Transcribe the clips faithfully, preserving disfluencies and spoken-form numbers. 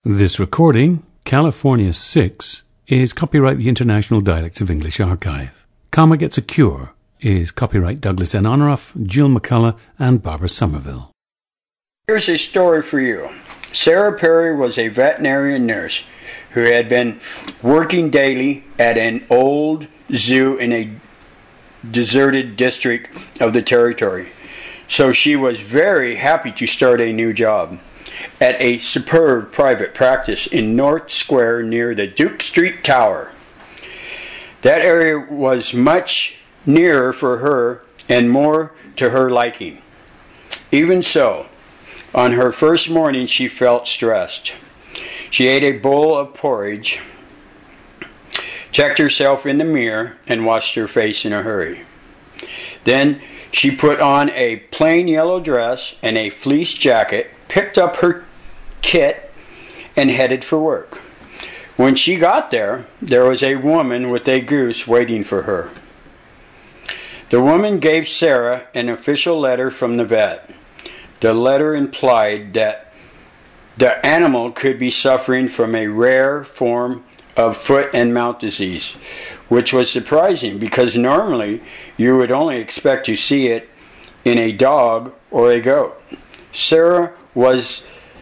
This recording, California six, is copyright the International Dialects of English Archive. Karma Gets a Cure is copyright Douglas N. Honoraff, Jill McCullough, and Barbara Somerville. Here's a story for you. Sarah Perry was a veterinarian nurse who had been working daily at an old zoo in a deserted district of the territory. So she was very happy to start a new job at a superb private practice in North Square near the Duke Street Tower. That area was much nearer for her and more to her liking. Even so, on her first morning she felt stressed. She ate a bowl of porridge, checked herself in the mirror, and washed her face in a hurry. Then she put on a plain yellow dress and a fleece jacket, picked up her kit, and headed for work. When she got there, there was a woman with a goose waiting for her. The woman gave Sarah an official letter from the vet. The letter implied that the animal could be suffering from a rare form of foot and mouth disease, which was surprising because normally you would only expect to see it in a dog or a goat. Sarah was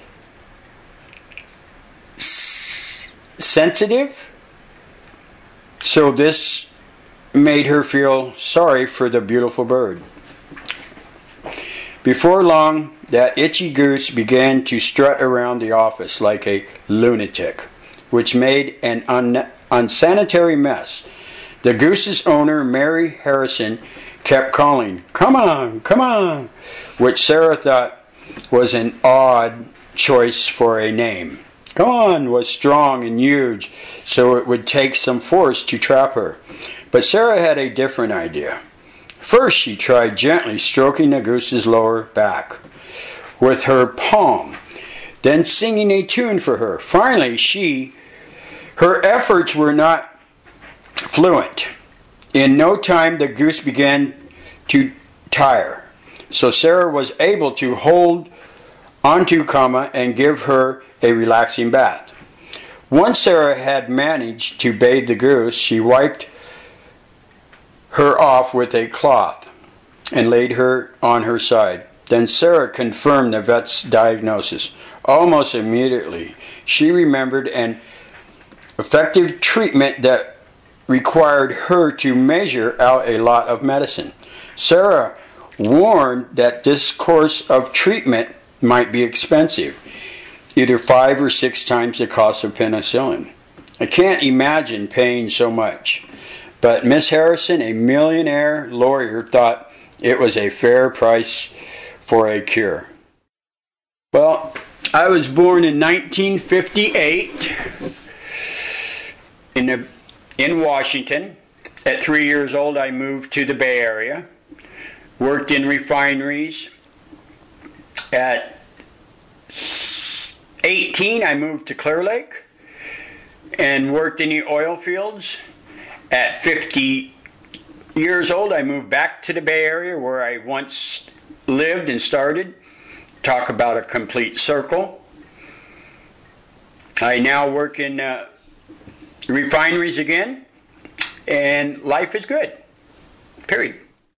s- sensitive, so this made her feel sorry for the beautiful bird. Before long, that itchy goose began to strut around the office like a lunatic, which made an un- unsanitary mess. The goose's owner, Mary Harrison, kept calling, "Come on, come on," which Sarah thought was an odd choice for a name. Come on was strong and huge, so it would take some force to trap her. But Sarah had a different idea. First, she tried gently stroking the goose's lower back with her palm, then singing a tune for her. Finally, she, her efforts were not fluent. In no time, the goose began to tire. So Sarah was able to hold onto Kama and give her a relaxing bath. Once Sarah had managed to bathe the goose, she wiped her off with a cloth and laid her on her side. Then Sarah confirmed the vet's diagnosis. Almost immediately, she remembered an effective treatment that required her to measure out a lot of medicine. Sarah warned that this course of treatment might be expensive, either five or six times the cost of penicillin. I can't imagine paying so much. But Miss Harrison, a millionaire lawyer, thought it was a fair price for a cure. Well, I was born in nineteen fifty-eight in, the, in Washington. At three years old, I moved to the Bay Area, worked in refineries. At eighteen, I moved to Clear Lake and worked in the oil fields. At fifty years old, I moved back to the Bay Area where I once lived and started. Talk about a complete circle. I now work in uh, refineries again, and life is good. Period.